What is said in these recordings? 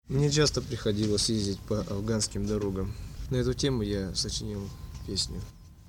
Мне часто приходилось ездить по афганским дорогам. На эту тему я сочинил песню.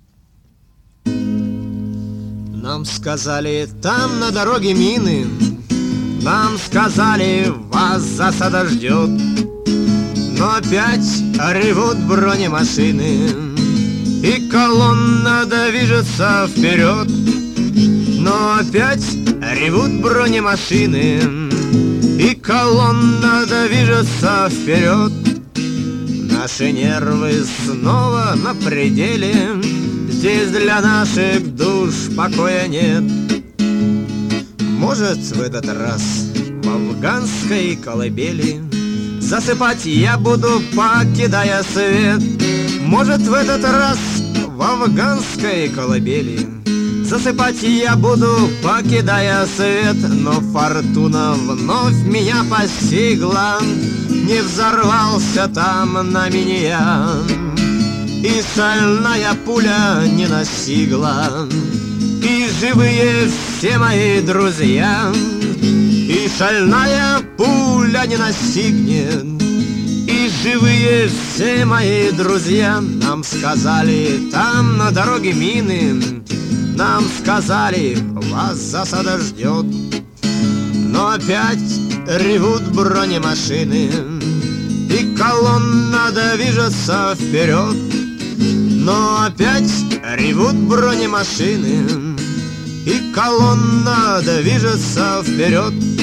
Нам сказали, там на дороге мины, нам сказали, вас засада ждет. Но опять ревут бронемашины, и колонна движется вперед. Но опять ревут бронемашины, и колонна движется вперед. Наши нервы снова на пределе, здесь для наших душ покоя нет. Может, в этот раз в афганской колыбели засыпать я буду, покидая свет. Может, в этот раз в афганской колыбели засыпать я буду, покидая свет. Но фортуна вновь меня постигла, не взорвался там на меня, и стальная пуля не настигла, и живые все мои друзья. И шальная пуля не настигнет, и живые все мои друзья. Нам сказали, там на дороге мины, нам сказали, вас засада ждет. Но опять ревут бронемашины, и колонна движется вперед. Но опять ревут бронемашины, и колонна движется вперед.